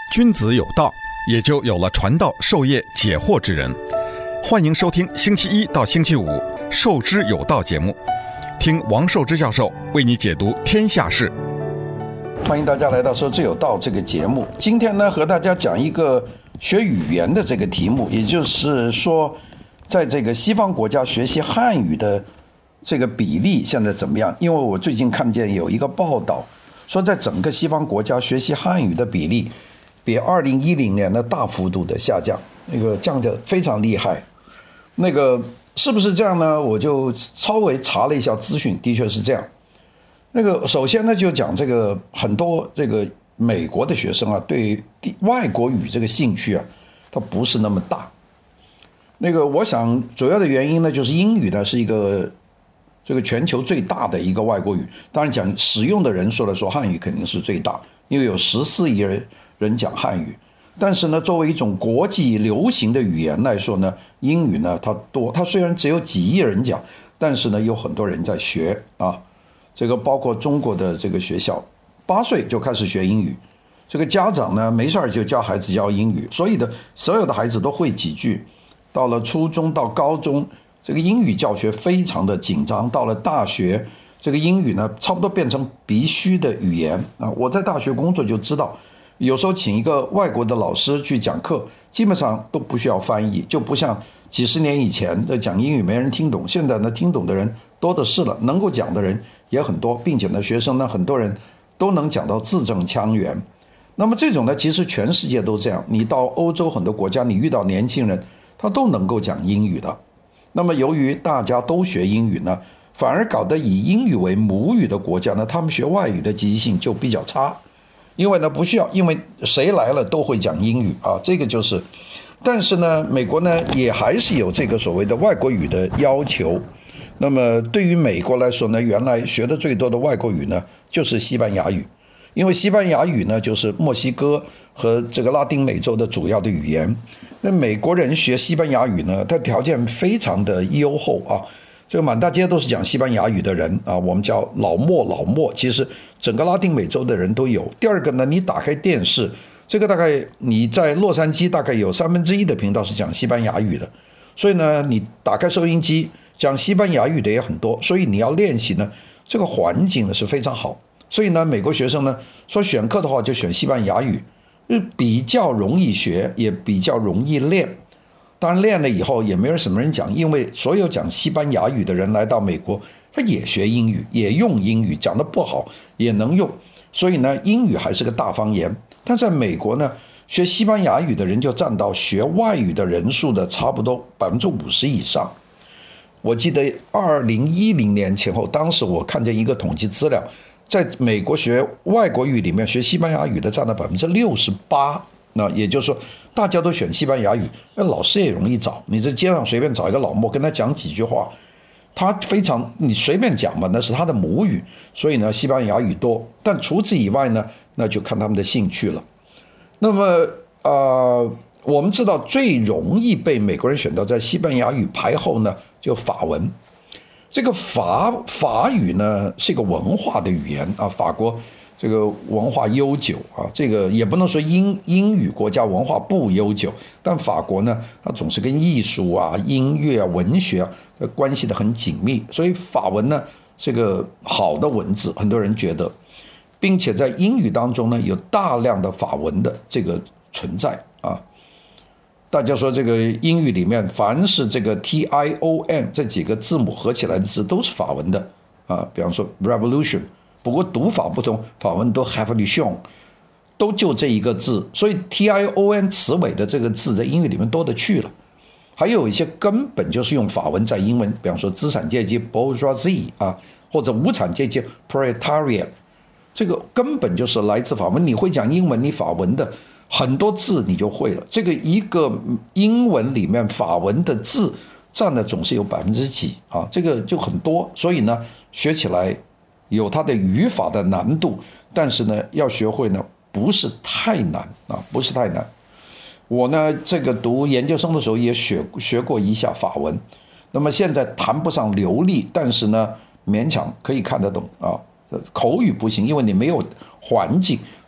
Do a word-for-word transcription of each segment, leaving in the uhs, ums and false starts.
君子有道，也就有了传道授业解惑之人。欢迎收听星期一到星期五《授之有道》节目，听王寿之教授为你解读天下事。 欢迎大家来到《授之有道》这个节目。今天呢，和大家讲一个学语言的这个题目，也就是说，在这个西方国家学习汉语的这个比例现在怎么样？因为我最近看见有一个报道说，在整个西方国家学习汉语的比例比二零一零年的大幅度的下降，那个降得非常厉害。那个是不是这样呢？我就稍微查了一下资讯，的确是这样。那个首先呢，就讲这个很多这个美国的学生啊，对外国语这个兴趣啊，它不是那么大。那个我想主要的原因呢，就是英语呢是一个这个全球最大的一个外国语。当然讲使用的人数来说，汉语肯定是最大，因为有十四亿人人讲汉语。但是呢，作为一种国际流行的语言来说呢，英语呢它多，它虽然只有几亿人讲，但是呢有很多人在学啊。这个包括中国的这个学校，八岁就开始学英语，这个家长呢没事就教孩子教英语，所以的所有的孩子都会几句。到了初中到高中，这个英语教学非常的紧张。到了大学，这个英语呢差不多变成必须的语言啊。我在大学工作就知道，有时候请一个外国的老师去讲课，基本上都不需要翻译，就不像几十年以前的讲英语没人听懂，现在呢听懂的人多的是了，能够讲的人也很多，并且呢学生呢很多人都能讲到字正腔圆。那么这种呢其实全世界都这样，你到欧洲很多国家，你遇到年轻人他都能够讲英语的。那么由于大家都学英语呢，反而搞得以英语为母语的国家呢，他们学外语的积极性就比较差。因为呢不需要，因为谁来了都会讲英语啊，这个就是。但是呢，美国呢也还是有这个所谓的外国语的要求。那么对于美国来说呢，原来学的最多的外国语呢就是西班牙语，因为西班牙语呢就是墨西哥和这个拉丁美洲的主要的语言。那美国人学西班牙语呢，它条件非常的优厚啊。这个满大街都是讲西班牙语的人啊，我们叫老墨老墨，其实整个拉丁美洲的人都有。第二个呢，你打开电视，这个大概你在洛杉矶大概有三分之一的频道是讲西班牙语的，所以呢，你打开收音机，讲西班牙语的也很多，所以你要练习呢，这个环境呢是非常好。所以呢，美国学生呢说选课的话就选西班牙语，比较容易学，也比较容易练。当然练了以后也没有什么人讲，因为所有讲西班牙语的人来到美国，他也学英语，也用英语，讲得不好也能用。所以呢，英语还是个大方言。但在美国呢，学西班牙语的人就占到学外语的人数的差不多百分之五十以上。我记得二零一零年前后，当时我看见一个统计资料，在美国学外国语里面，学西班牙语的占了百分之六十八。那也就是说，大家都选西班牙语，那老师也容易找。你在街上随便找一个老墨，跟他讲几句话，他非常你随便讲嘛，那是他的母语，所以呢，西班牙语多。但除此以外呢，那就看他们的兴趣了。那么呃，我们知道最容易被美国人选到在西班牙语排后呢，就法文。这个法法语呢是一个文化的语言啊，法国这个文化悠久啊，这个也不能说英英语国家文化不悠久，但法国呢，它总是跟艺术啊、音乐啊、文学啊关系的很紧密，所以法文呢是个好的文字，很多人觉得，并且在英语当中呢有大量的法文的这个存在啊。大家说这个英语里面凡是这个 T I O N 这几个字母合起来的字都是法文的啊，比方说 revolution。不过读法不同，法文都 revolution， 都就这一个字，所以 T I O N 词尾的这个字在英语里面多得去了。还有一些根本就是用法文在英文，比方说资产阶级 bourgeoisie 啊，或者无产阶级 proletariat， 这个根本就是来自法文。你会讲英文，你法文的很多字你就会了。这个一个英文里面法文的字占的总是有百分之几啊，这个就很多。所以呢，学起来有它的语法的难度，但是呢，要学会呢不是太难啊，不是太难。我呢，这个读研究生的时候也学学过一下法文，那么现在谈不上流利，但是呢，勉强可以看得懂啊。口语不行，因为你没有环境，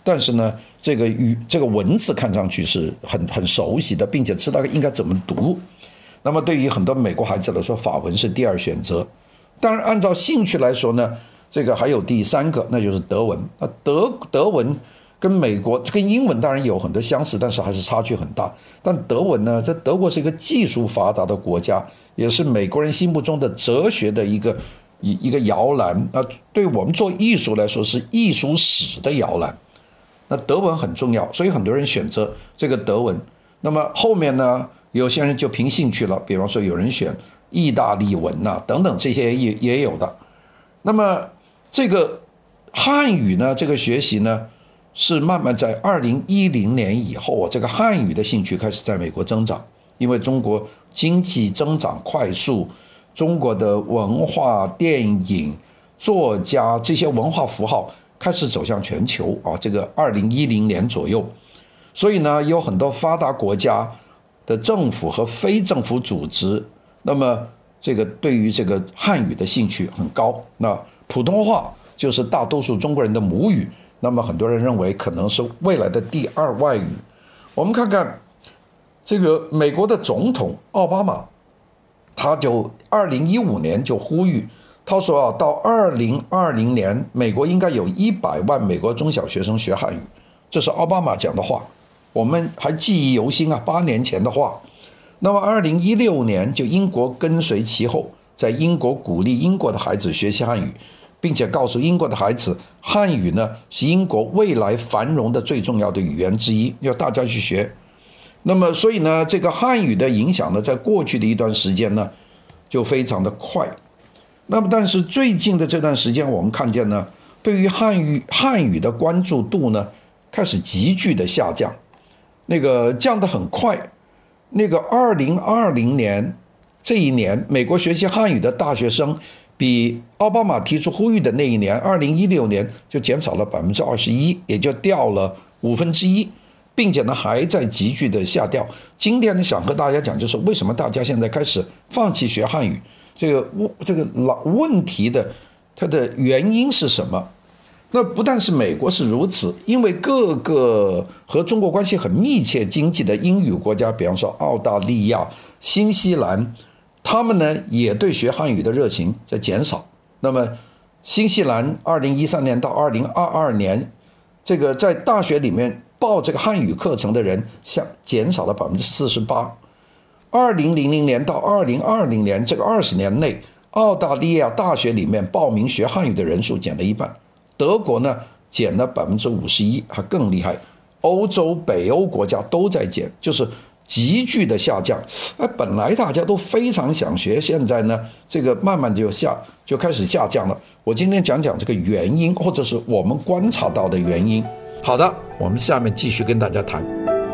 但是呢，这个语这个文字看上去是很很熟悉的，并且知道应该怎么读。那么对于很多美国孩子来说，法文是第二选择。当然，按照兴趣来说呢，这个还有第三个，那就是德文。那德德文跟美国跟英文当然有很多相似，但是还是差距很大。但德文呢，在德国是一个技术发达的国家，也是美国人心目中的哲学的一个一个摇篮。那对我们做艺术来说，是艺术史的摇篮。那德文很重要，所以很多人选择这个德文。那么后面呢？有些人就凭兴趣了，比方说有人选意大利文啊等等，这些也也有的。那么这个汉语呢，这个学习呢，是慢慢在二零一零年以后啊，这个汉语的兴趣开始在美国增长，因为中国经济增长快速，中国的文化、电影、作家这些文化符号开始走向全球啊，这个二零一零年左右，所以呢，有很多发达国家的政府和非政府组织，那么这个对于这个汉语的兴趣很高。那普通话就是大多数中国人的母语，那么很多人认为可能是未来的第二外语。我们看看这个美国的总统奥巴马，他就二零一五年就呼吁，他说啊，到二零二零年，美国应该有一百万美国中小学生学汉语，这是奥巴马讲的话。我们还记忆犹新啊，八年前的话。那么二零一六年，就英国跟随其后，在英国鼓励英国的孩子学习汉语，并且告诉英国的孩子，汉语呢是英国未来繁荣的最重要的语言之一，要大家去学。那么所以呢，这个汉语的影响呢，在过去的一段时间呢，就非常的快。那么但是最近的这段时间，我们看见呢，对于汉语汉语的关注度呢，开始急剧的下降。那个降得很快，那个二零二零年这一年，美国学习汉语的大学生比奥巴马提出呼吁的那一年二零一六年就减少了百分之二十一，也就掉了五分之一，并且呢还在急剧的下掉。今天呢想和大家讲，就是为什么大家现在开始放弃学汉语，这个这个老问题的它的原因是什么？那不但是美国是如此，因为各个和中国关系很密切经济的英语国家，比方说澳大利亚、新西兰，他们呢也对学汉语的热情在减少。那么新西兰二零一三年到二零二二年，这个在大学里面报这个汉语课程的人像减少了百分之四十八。二零零零年到二零二零年这个二十年内，澳大利亚大学里面报名学汉语的人数减了一半。德国呢减了百分之五十一，还更厉害。欧洲、北欧国家都在减，就是急剧的下降。哎，本来大家都非常想学，现在呢，这个慢慢就下就开始下降了。我今天讲讲这个原因，或者是我们观察到的原因。好的，我们下面继续跟大家谈。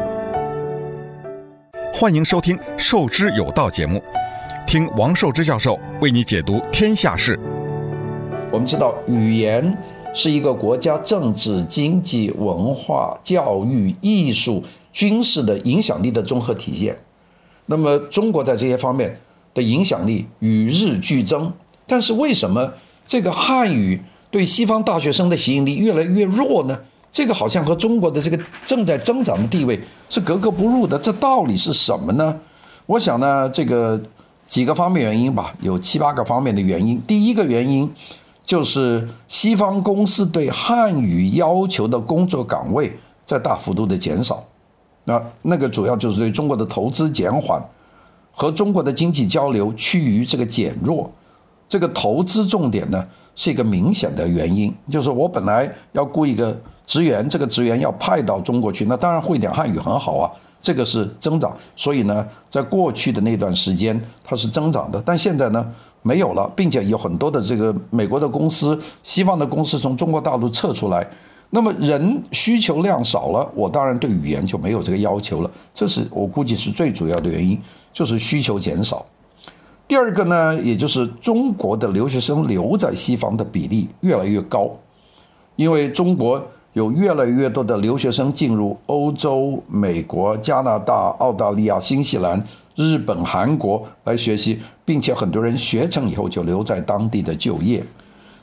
欢迎收听《授之有道》节目，听王寿之教授为你解读天下事。 我们知道，语言是一个国家政治、经济、文化、教育、艺术、军事的影响力的综合体现。那么中国在这些方面的影响力与日俱增，但是为什么这个汉语对西方大学生的吸引力越来越弱呢？这个好像和中国的这个正在增长的地位是格格不入的，这到底是什么呢？我想呢，这个几个方面原因吧，有七八个方面的原因。第一个原因就是西方公司对汉语要求的工作岗位在大幅度的减少，那那个主要就是对中国的投资减缓，和中国的经济交流趋于这个减弱。这个投资重点呢是一个明显的原因，就是我本来要雇一个职员，这个职员要派到中国去，那当然会点汉语很好啊，这个是增长。所以呢，在过去的那段时间它是增长的，但现在呢没有了，并且有很多的这个美国的公司、西方的公司从中国大陆撤出来，那么人需求量少了，我当然对语言就没有这个要求了，这是我估计是最主要的原因，就是需求减少。第二个呢，也就是中国的留学生留在西方的比例越来越高，因为中国有越来越多的留学生进入欧洲、美国、加拿大、澳大利亚、新西兰、日本、韩国来学习，并且很多人学成以后就留在当地的就业。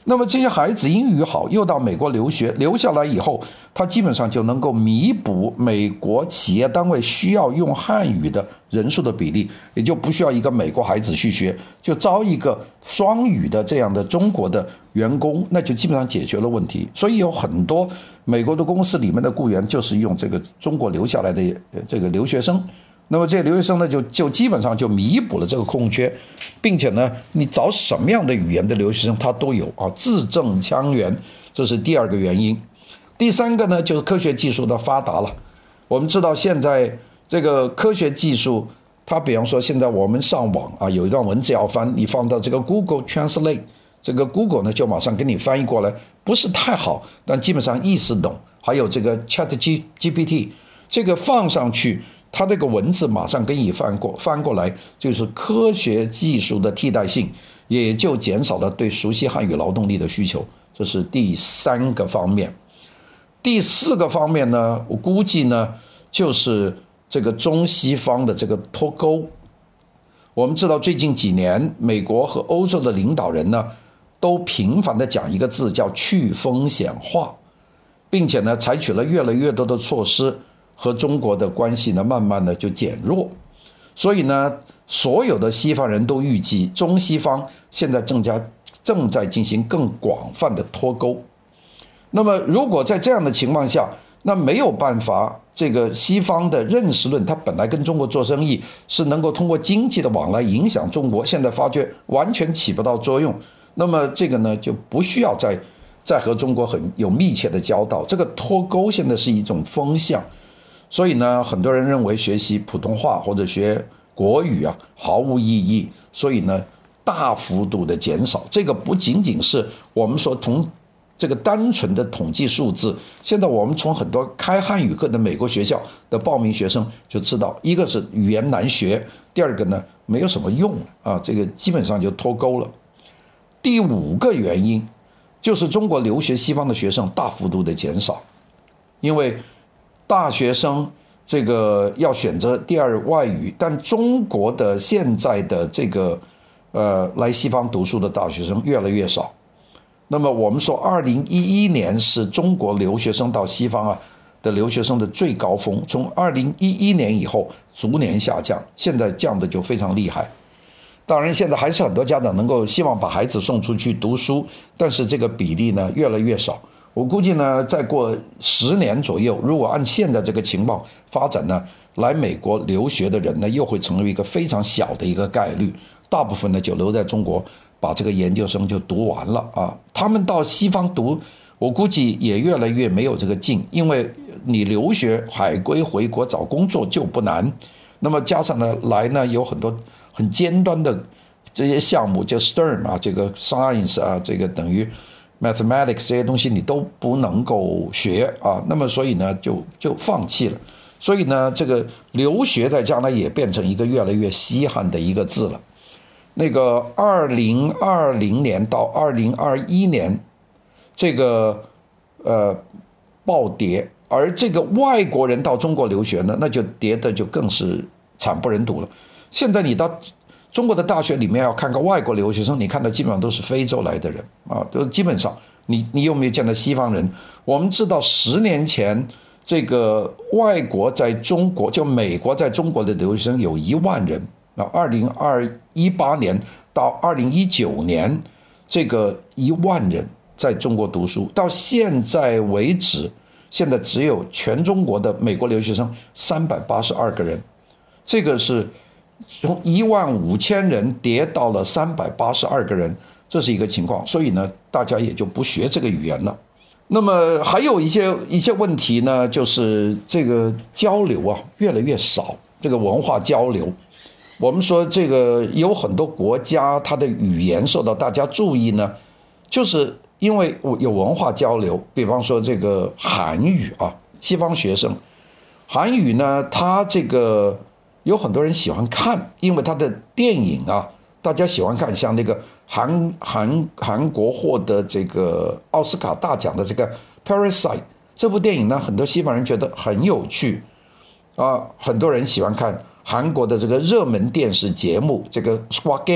那么这些孩子英语好，又到美国留学，留下来以后，他基本上就能够弥补美国企业单位需要用汉语的人数的比例，也就不需要一个美国孩子去学，就招一个双语的这样的中国的员工，那就基本上解决了问题。所以有很多美国的公司里面的雇员就是用这个中国留下来的这个留学生。那么这些留学生呢，就就基本上就弥补了这个空缺，并且呢，你找什么样的语言的留学生，他都有啊，字正腔圆，这是第二个原因。第三个呢，就是科学技术的发达了。我们知道现在这个科学技术，它比方说现在我们上网啊，有一段文字要翻，你放到这个 Google Translate， 这个 Google 呢就马上给你翻译过来，不是太好，但基本上意思懂。还有这个 ChatGPT， 这个放上去，它这个文字马上给你翻过翻过来，就是科学技术的替代性，也就减少了对熟悉汉语劳动力的需求。这是第三个方面。第四个方面呢，我估计呢，就是这个中西方的这个脱钩。我们知道最近几年，美国和欧洲的领导人呢，都频繁地讲一个字，叫去风险化，并且呢，采取了越来越多的措施，和中国的关系呢，慢慢的就减弱。所以呢，所有的西方人都预计，中西方现在正加正在进行更广泛的脱钩。那么如果在这样的情况下，那没有办法，这个西方的认识论，它本来跟中国做生意是能够通过经济的往来影响中国，现在发觉完全起不到作用，那么这个呢就不需要再再和中国很有密切的交道。这个脱钩现在是一种风向，所以呢，很多人认为学习普通话或者学国语啊毫无意义，所以呢大幅度的减少。这个不仅仅是我们说同这个单纯的统计数字，现在我们从很多开汉语课的美国学校的报名学生就知道，一个是语言难学，第二个呢没有什么用啊，这个基本上就脱钩了。第五个原因就是中国留学西方的学生大幅度的减少，因为大学生这个要选择第二外语，但中国的现在的这个呃来西方读书的大学生越来越少。那么我们说二零一一年是中国留学生到西方啊的留学生的最高峰，从二零一一年以后逐年下降，现在降的就非常厉害。当然现在还是很多家长能够希望把孩子送出去读书，但是这个比例呢越来越少。我估计呢再过十年左右，如果按现在这个情况发展呢，来美国留学的人呢又会成为一个非常小的一个概率，大部分呢就留在中国把这个研究生就读完了啊。他们到西方读，我估计也越来越没有这个劲，因为你留学海归回国找工作就不难，那么加上呢来呢有很多很尖端的这些项目，就 S T E M 啊，这个 Science 啊，这个等于 Mathematics 这些东西你都不能够学啊，那么所以呢就就放弃了。所以呢这个留学在将来也变成一个越来越稀罕的一个字了。那个二零二零年到二零二一年这个呃暴跌，而这个外国人到中国留学呢，那就跌的就更是惨不忍睹了。现在你到中国的大学里面要看个外国留学生，你看到基本上都是非洲来的人啊，都基本上你你有没有见到西方人？我们知道十年前这个外国在中国，就美国在中国的留学生有一万人。那二零一八年到二零一九年，这个一万人在中国读书，到现在为止，现在只有全中国的美国留学生三百八十二个人，这个是从一万五千人跌到了三百八十二个人，这是一个情况。所以呢，大家也就不学这个语言了。那么还有一些一些问题呢，就是这个交流啊越来越少，这个文化交流。我们说这个有很多国家它的语言受到大家注意呢，就是因为有文化交流。比方说这个韩语啊，西方学生韩语呢，它这个有很多人喜欢看，因为它的电影啊，大家喜欢看，像那个韩韩韩国获得这个奥斯卡大奖的这个 Parasite 这部电影呢，很多西方人觉得很有趣啊，很多人喜欢看韩国的这个热门电视节目，这个 Squid Game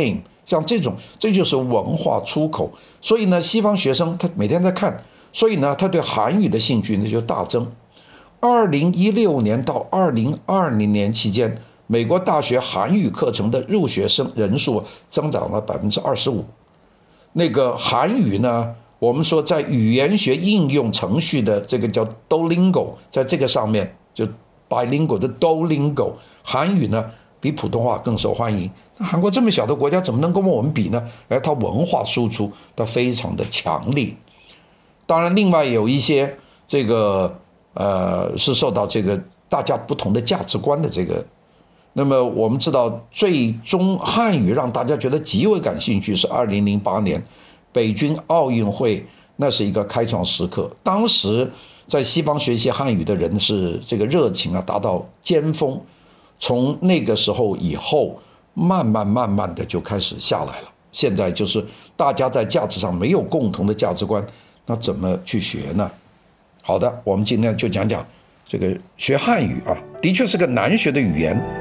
像这种，这就是文化出口。所以呢，西方学生他每天在看，所以呢，他对韩语的兴趣呢就大增。二零一六年到二零二零年期间，美国大学韩语课程的入学生人数增长了百分之二十五。那个韩语呢，我们说在语言学应用程序的这个叫 Duolingo， 在这个上面就 bilingual 的 Duolingo， 韩语呢比普通话更受欢迎。那韩国这么小的国家怎么能跟我们比呢？而它文化输出它非常的强力。当然，另外有一些这个呃是受到这个大家不同的价值观的这个。那么我们知道，最终汉语让大家觉得极为感兴趣是二零零八年北京奥运会，那是一个开创时刻。当时在西方学习汉语的人是这个热情啊达到尖峰，从那个时候以后，慢慢慢慢的就开始下来了。现在就是大家在价值上没有共同的价值观，那怎么去学呢？好的，我们今天就讲讲这个学汉语啊，的确是个难学的语言。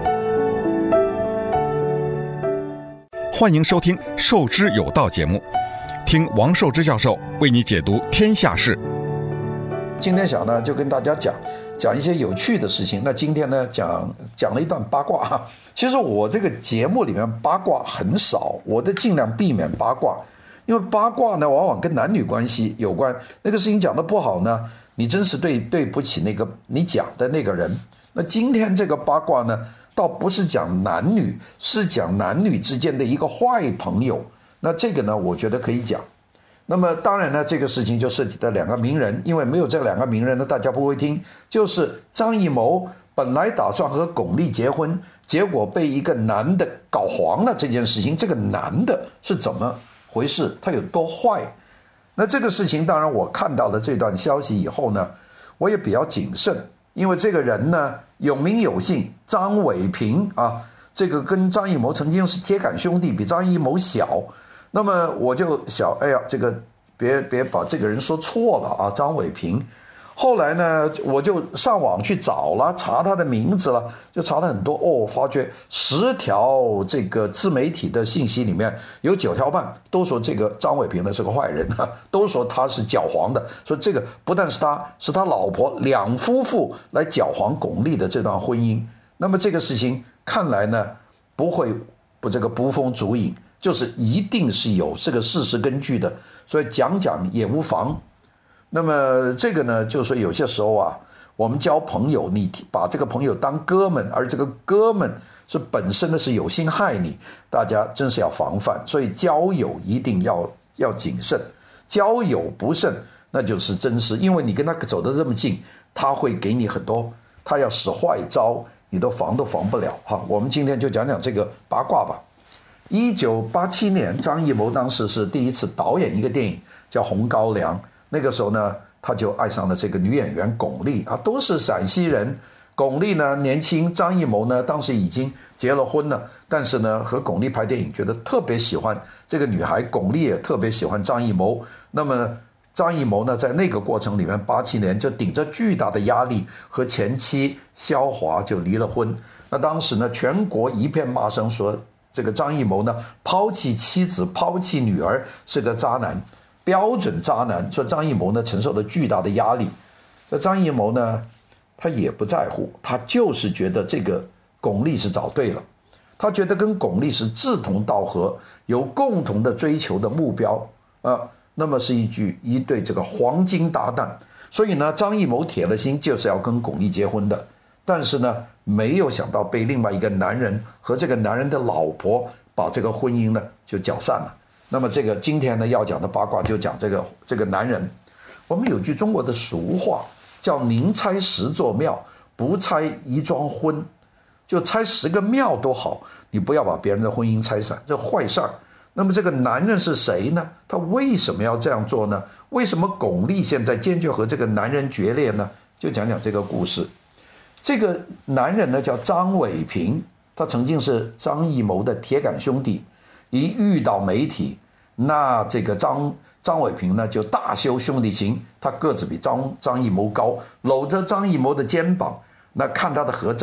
欢迎收听《授之有道》节目，听王寿之教授为你解读天下事。 今天想呢，就跟大家讲讲一些有趣的事情。那今天呢，讲讲了一段八卦哈。其实我这个节目里面八卦很少，我都尽量避免八卦，因为八卦呢，往往跟男女关系有关。那个事情讲得不好呢，你真是对对不起那个你讲的那个人。那今天这个八卦呢，倒不是讲男女，是讲男女之间的一个坏朋友。那这个呢，我觉得可以讲。那么当然呢，这个事情就涉及到两个名人，因为没有这两个名人呢，大家不会听。就是张艺谋本来打算和巩俐结婚，结果被一个男的搞黄了这件事情。这个男的是怎么回事？他有多坏？那这个事情当然我看到了这段消息以后呢，我也比较谨慎，因为这个人呢有名有姓，张伟平啊，这个跟张艺谋曾经是铁杆兄弟，比张艺谋小。那么我就想，哎呀，这个别别把这个人说错了啊，张伟平。后来呢，我就上网去找了，查他的名字了，就查了很多哦，发觉十条这个自媒体的信息里面有九条半都说这个张伟平呢是个坏人啊，都说他是搅黄的，说这个不但是他，是他老婆两夫妇来搅黄巩俐的这段婚姻。那么这个事情看来呢，不会不这个捕风捉影。就是一定是有这个事实根据的，所以讲讲也无妨。那么这个呢，就是说有些时候啊，我们交朋友，你把这个朋友当哥们，而这个哥们是本身的是有心害你，大家真是要防范。所以交友一定要要谨慎，交友不慎那就是真实，因为你跟他走得这么近，他会给你很多，他要使坏招，你都防都防不了哈。我们今天就讲讲这个八卦吧。一九八七年，张艺谋当时是第一次导演一个电影叫《红高粱》，那个时候呢，他就爱上了这个女演员巩俐啊，都是陕西人。巩俐呢年轻，张艺谋呢当时已经结了婚了，但是呢和巩俐拍电影，觉得特别喜欢这个女孩，巩俐也特别喜欢张艺谋。那么张艺谋呢在那个过程里面，八七年就顶着巨大的压力和前妻萧华就离了婚。那当时呢全国一片骂声，说这个张艺谋呢抛弃妻子，抛弃女儿，是个渣男，标准渣男。说张艺谋呢承受了巨大的压力，这张艺谋呢他也不在乎，他就是觉得这个巩俐是找对了，他觉得跟巩俐是志同道合，有共同的追求的目标啊、呃，那么是一句一对这个黄金搭档。所以呢张艺谋铁了心就是要跟巩俐结婚的，但是呢没有想到被另外一个男人和这个男人的老婆把这个婚姻呢就搅散了。那么这个今天呢要讲的八卦就讲这个这个男人。我们有句中国的俗话叫宁拆十座庙，不拆一桩婚。就拆十个庙都好，你不要把别人的婚姻拆散，这坏事儿。那么这个男人是谁呢？他为什么要这样做呢？为什么巩俐现在坚决和这个男人决裂呢？就讲讲这个故事。这个男人呢叫张伟平，他曾经是张艺谋的铁杆兄弟。一遇到媒体，那这个张张伟平呢就大秀兄弟情，他个子比张张艺谋高，搂着张艺谋的肩膀，那看他的合照，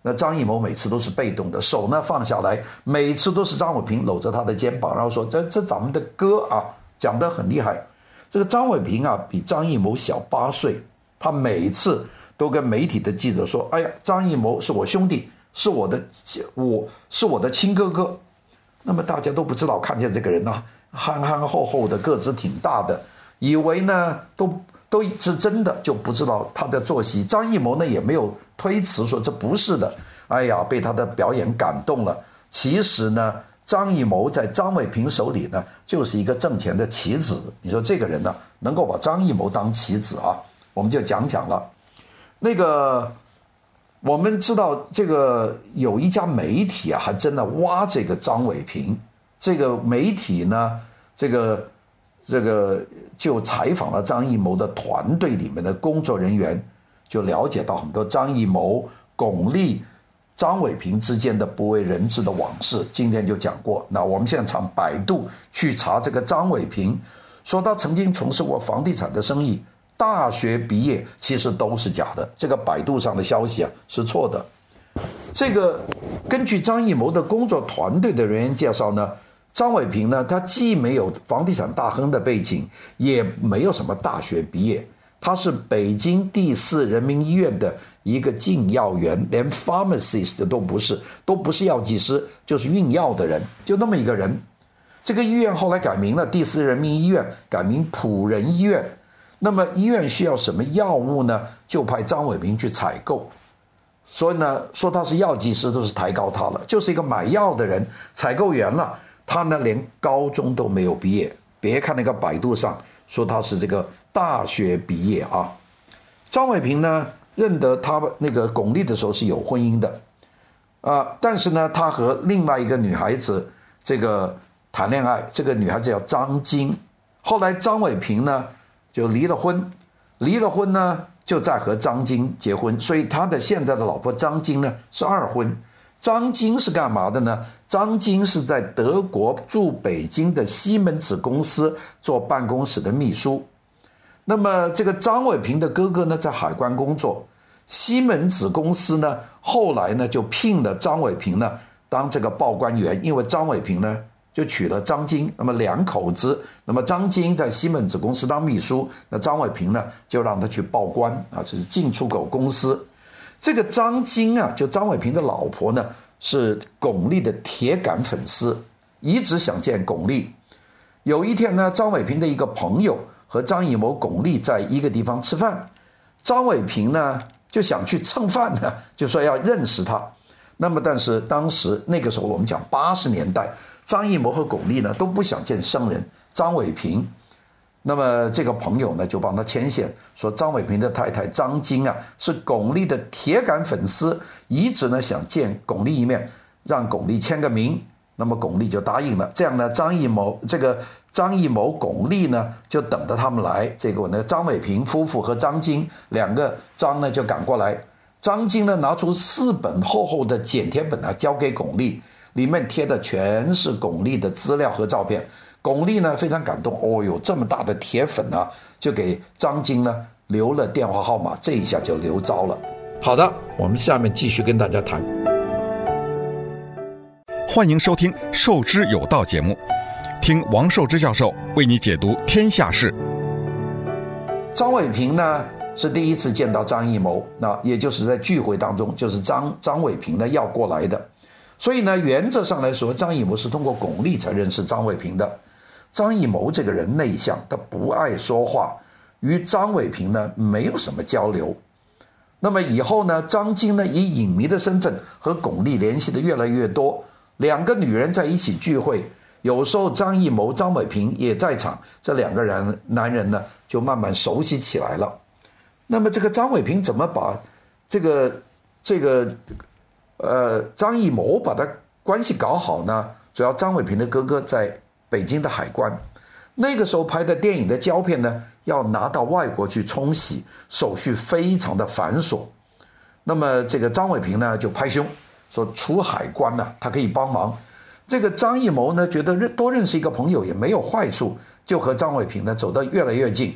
那张艺谋每次都是被动的，手呢放下来，每次都是张伟平搂着他的肩膀，然后说：“这这咱们的歌啊，讲得很厉害。”这个张伟平啊，比张艺谋小八岁，他每次都跟媒体的记者说：“哎呀，张艺谋是我兄弟，是我的，我是我的亲哥哥。”那么大家都不知道，看见这个人啊，憨憨厚厚的，个子挺大的，以为呢都。都是真的，就不知道他的作息。张艺谋呢也没有推辞说这不是的，哎呀，被他的表演感动了。其实呢，张艺谋在张伟平手里呢就是一个挣钱的棋子。你说这个人呢能够把张艺谋当棋子啊，我们就讲讲了。那个我们知道这个有一家媒体啊，还真的挖这个张伟平。这个媒体呢，这个。这个就采访了张艺谋的团队里面的工作人员，就了解到很多张艺谋、巩俐、张伟平之间的不为人知的往事。今天就讲过，那我们现在上百度去查这个张伟平，说他曾经从事过房地产的生意，大学毕业，其实都是假的。这个百度上的消息啊是错的。这个根据张艺谋的工作团队的人员介绍呢。张伟平呢，他既没有房地产大亨的背景，也没有什么大学毕业，他是北京第四人民医院的一个进药员，连 pharmacist 都不是，都不是药剂师，就是运药的人，就那么一个人。这个医院后来改名了，第四人民医院改名辅仁医院。那么医院需要什么药物呢？就派张伟平去采购。所以呢，说他是药剂师都是抬高他了，就是一个买药的人，采购员了。他呢，连高中都没有毕业。别看那个百度上说他是这个大学毕业啊。张伟平呢，认得他那个巩俐的时候是有婚姻的，啊、呃，但是呢，他和另外一个女孩子这个谈恋爱，这个女孩子叫张晶。后来张伟平呢就离了婚，离了婚呢就再和张晶结婚，所以他的现在的老婆张晶呢是二婚。张晶是干嘛的呢？张晶是在德国驻北京的西门子公司做办公室的秘书。那么这个张伟平的哥哥呢，在海关工作。西门子公司呢，后来呢就聘了张伟平呢当这个报关员，因为张伟平呢就娶了张晶，那么两口子，那么张晶在西门子公司当秘书，那张伟平呢就让他去报关啊，这是进出口公司。这个张晶啊，就张伟平的老婆呢，是巩俐的铁杆粉丝，一直想见巩俐。有一天呢，张伟平的一个朋友和张艺谋、巩俐在一个地方吃饭，张伟平呢就想去蹭饭呢，就说要认识他。那么，但是当时那个时候我们讲八十年代，张艺谋和巩俐呢都不想见生人，张伟平。那么这个朋友呢就帮他牵线，说张伟平的太太张晶啊是巩俐的铁杆粉丝，一直呢想见巩俐一面，让巩俐签个名。那么巩俐就答应了。这样呢，张艺谋这个张艺谋、巩俐呢就等着他们来。这个呢，张伟平夫妇和张晶两个张呢就赶过来。张晶呢拿出四本厚厚的剪贴本啊交给巩俐，里面贴的全是巩俐的资料和照片。巩俐呢非常感动，哦哟，这么大的铁粉啊，就给张晶呢留了电话号码，这一下就留着了。好的，我们下面继续跟大家谈。 欢迎收听《受之有道》节目，听王寿之教授为你解读天下事。 张伟平呢是第一次见到张艺谋，那也就是在聚会当中，就是张张伟平呢要过来的。所以呢，原则上来说，张艺谋是通过巩俐才认识张伟平的。张艺谋这个人内向，他不爱说话，与张伟平呢没有什么交流。那么以后呢，张晶呢以影迷的身份和巩俐联系的越来越多，两个女人在一起聚会，有时候张艺谋、张伟平也在场，这两个人男人呢就慢慢熟悉起来了。那么这个张伟平怎么把这个这个呃张艺谋把他关系搞好呢？主要张伟平的哥哥在北京的海关，那个时候拍的电影的胶片呢，要拿到外国去冲洗，手续非常的繁琐。那么这个张伟平呢就拍胸说出海关呢、啊，他可以帮忙。这个张艺谋呢觉得多认识一个朋友也没有坏处，就和张伟平呢走得越来越近。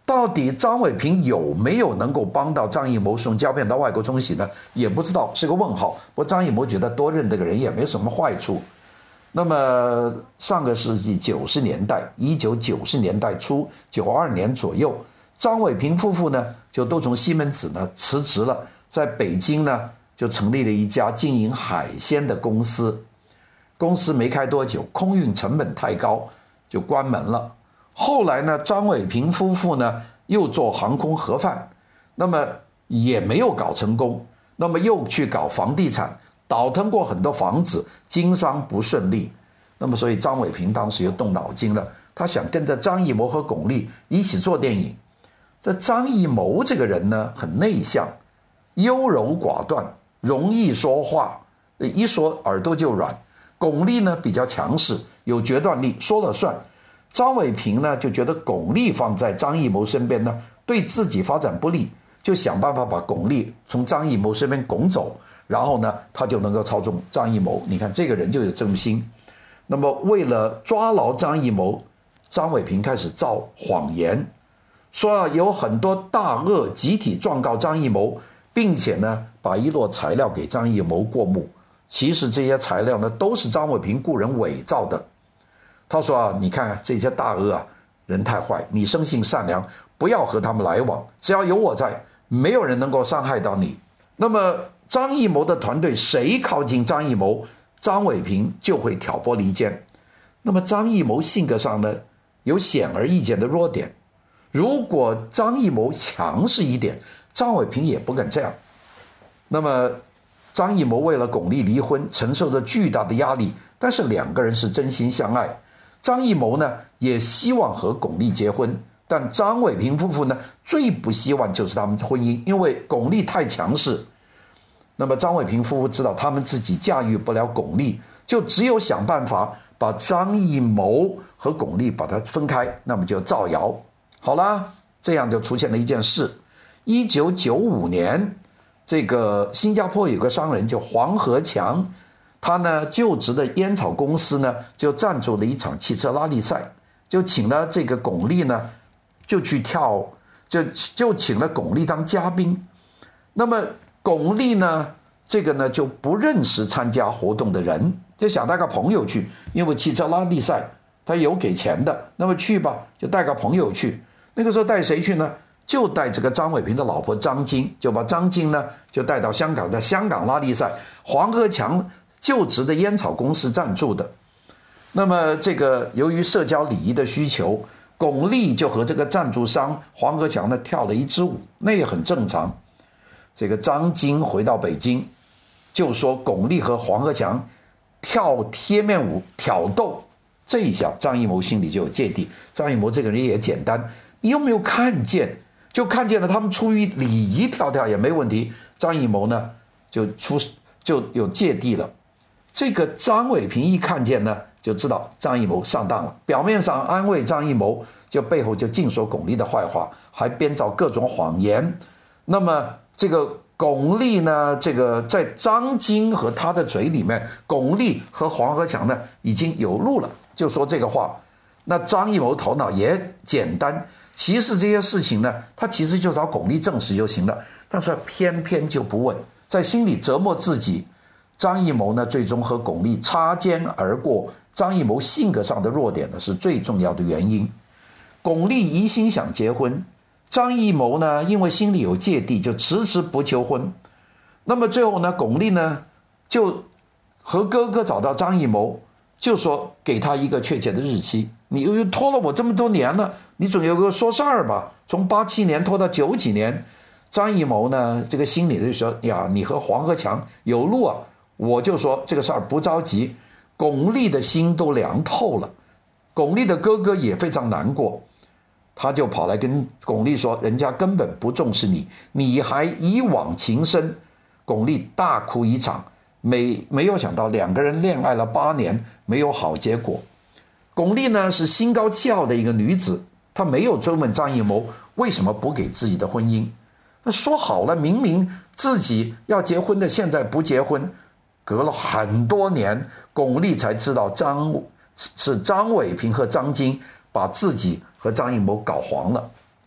到底张伟平有没有能够帮到张艺谋送胶片到外国冲洗呢？也不知道，是个问号。不过张艺谋觉得多认这个人也没什么坏处。那么上个世纪九十年代，一九九十年代初，九二年左右，张伟平夫妇呢就都从西门子呢辞职了，在北京呢就成立了一家经营海鲜的公司。公司没开多久，空运成本太高，就关门了。后来呢，张伟平夫妇呢又做航空盒饭，那么也没有搞成功，那么又去搞房地产，倒腾过很多房子，经商不顺利。那么所以张伟平当时又动脑筋了，他想跟着张艺谋和巩俐一起做电影。这张艺谋这个人呢很内向，优柔寡断，容易说话，一说耳朵就软。巩俐呢比较强势，有决断力，说了算。张伟平呢就觉得巩俐放在张艺谋身边呢对自己发展不利，就想办法把巩俐从张艺谋身边拱走，然后呢他就能够操纵张艺谋。你看这个人就有正心。那么为了抓牢张艺谋，张伟平开始造谎言，说有很多大鳄集体状告张艺谋，并且呢把一摞材料给张艺谋过目。其实这些材料呢都是张伟平雇人伪造的。他说啊，你看这些大鳄啊，人太坏，你生性善良，不要和他们来往，只要有我在，没有人能够伤害到你。那么张艺谋的团队谁靠近张艺谋，张伟平就会挑拨离间。那么张艺谋性格上呢有显而易见的弱点，如果张艺谋强势一点，张伟平也不敢这样。那么张艺谋为了巩俐离婚承受着巨大的压力，但是两个人是真心相爱。张艺谋呢也希望和巩俐结婚，但张伟平夫妇呢最不希望就是他们婚姻，因为巩俐太强势。那么张伟平夫妇知道他们自己驾驭不了巩俐，就只有想办法把张艺谋和巩俐把它分开，那么就造谣。好啦，这样就出现了一件事。一九九五年，这个新加坡有个商人叫黄和强，他呢就职的烟草公司呢就赞助了一场汽车拉力赛，就请了这个巩俐呢就去跳，就就请了巩俐当嘉宾。那么巩俐呢这个呢就不认识参加活动的人，就想带个朋友去，因为汽车拉力赛他有给钱的，那么去吧，就带个朋友去。那个时候带谁去呢？就带这个张伟平的老婆张晶，就把张晶呢就带到香港的香港拉力赛，黄和强就职的烟草公司赞助的。那么这个由于社交礼仪的需求，巩俐就和这个赞助商黄和强呢跳了一支舞，那也很正常。这个张晶回到北京，就说巩俐和黄和强跳贴面舞挑逗，这一下张艺谋心里就有芥蒂。张艺谋这个人也简单，你有没有看见？就看见了他们出于礼仪跳跳也没问题，张艺谋呢就出就有芥蒂了。这个张伟平一看见呢就知道张艺谋上当了，表面上安慰张艺谋，就背后就尽说巩俐的坏话，还编造各种谎言。那么这个巩俐呢，这个在张晶和他的嘴里面，巩俐和黄和强呢已经有路了，就说这个话。那张艺谋头脑也简单，其实这些事情呢，他其实就找巩俐证实就行了，但是偏偏就不问，在心里折磨自己。张艺谋呢，最终和巩俐擦肩而过。张艺谋性格上的弱点呢，是最重要的原因。巩俐一心想结婚，张艺谋呢，因为心里有芥蒂，就迟迟不求婚。那么最后呢，巩俐呢，就和哥哥找到张艺谋，就说给他一个确切的日期。你又拖了我这么多年了，你总有个说事儿吧？从八七年拖到九几年，张艺谋呢，这个心里就说呀，你和黄和强有路啊。我就说这个事儿不着急。巩俐的心都凉透了，巩俐的哥哥也非常难过，他就跑来跟巩俐说，人家根本不重视你，你还一往情深。巩俐大哭一场，没没有想到两个人恋爱了八年，没有好结果。巩俐呢是心高气傲的一个女子，她没有追问张艺谋为什么不给自己的婚姻。那说好了，明明自己要结婚的，现在不结婚。隔了很多年，巩俐才知道张是张伟平和张晶把自己和张艺谋搞黄了。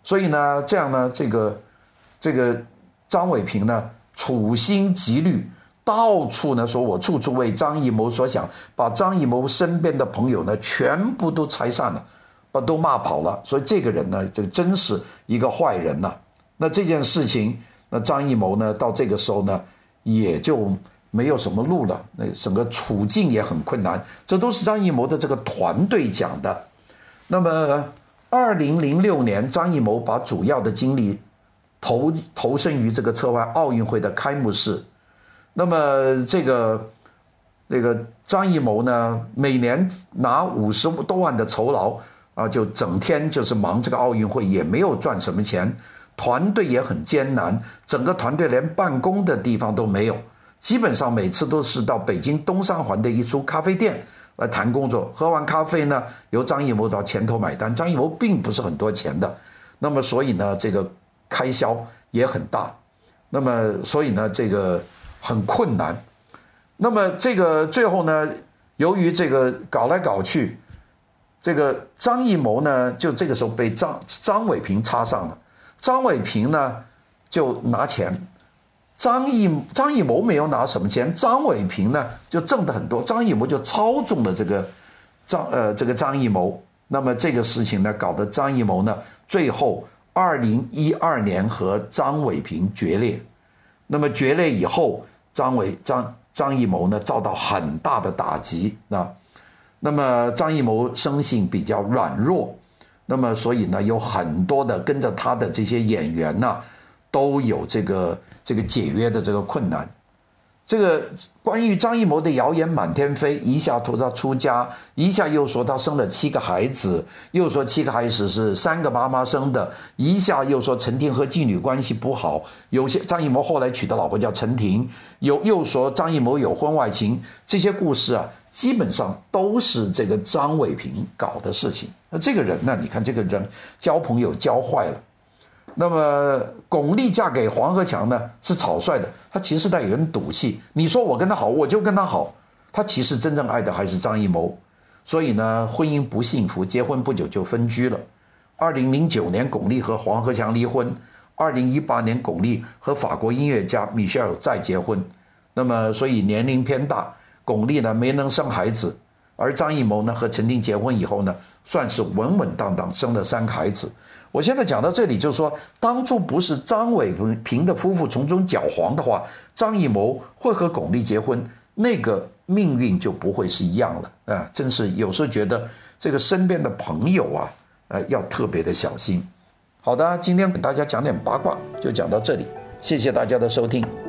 所以呢，这样呢，这个这个张伟平呢，处心积虑，到处呢说我处处为张艺谋所想，把张艺谋身边的朋友呢全部都拆散了，把都骂跑了。所以这个人呢，这真是一个坏人呐、啊。那这件事情，那张艺谋呢，到这个时候呢，也就没有什么路了，那整个处境也很困难。这都是张艺谋的这个团队讲的。那么，二零零六年，张艺谋把主要的精力投投身于这个策划奥运会的开幕式。那么，这个这个张艺谋呢，每年拿五十多万的酬劳啊，就整天就是忙这个奥运会，也没有赚什么钱。团队也很艰难，整个团队连办公的地方都没有，基本上每次都是到北京东三环的一处咖啡店来谈工作，喝完咖啡呢，由张艺谋到前头买单。张艺谋并不是很多钱的，那么所以呢，这个开销也很大，那么所以呢，这个很困难。那么这个最后呢，由于这个搞来搞去，这个张艺谋呢，就这个时候被张张伟平插上了。张伟平呢就拿钱，张艺张艺谋没有拿什么钱，张伟平呢就挣得很多，张艺谋就操纵了这个张呃这个张艺谋。那么这个事情呢，搞得张艺谋呢最后二零一二年和张伟平决裂。那么决裂以后，张伟张张艺谋呢遭到很大的打击啊。那么张艺谋生性比较软弱。那么，所以呢，有很多的跟着他的这些演员呢，都有这个这个解约的这个困难。这个关于张艺谋的谣言满天飞，一下说他出家，一下又说他生了七个孩子，又说七个孩子是三个妈妈生的，一下又说陈婷和妓女关系不好，有些张艺谋后来娶的老婆叫陈婷，有又说张艺谋有婚外情，这些故事啊，基本上都是这个张伟平搞的事情。那这个人呢，你看这个人交朋友交坏了。那么巩俐嫁给黄和强呢，是草率的，他其实带有点赌气。你说我跟他好，我就跟他好，他其实真正爱的还是张艺谋。所以呢，婚姻不幸福，结婚不久就分居了。二零零九年，巩俐和黄和强离婚。二零一八年，巩俐和法国音乐家 Michelle 再结婚。那么，所以年龄偏大，巩俐呢没能生孩子，而张艺谋呢和陈婷结婚以后呢，算是稳稳当当生了三个孩子。我现在讲到这里，就是说，当初不是张伟平的夫妇从中搅黄的话，张艺谋会和巩俐结婚，那个命运就不会是一样了啊！真是有时候觉得这个身边的朋友啊，呃，要特别的小心。好的，今天给大家讲点八卦，就讲到这里，谢谢大家的收听。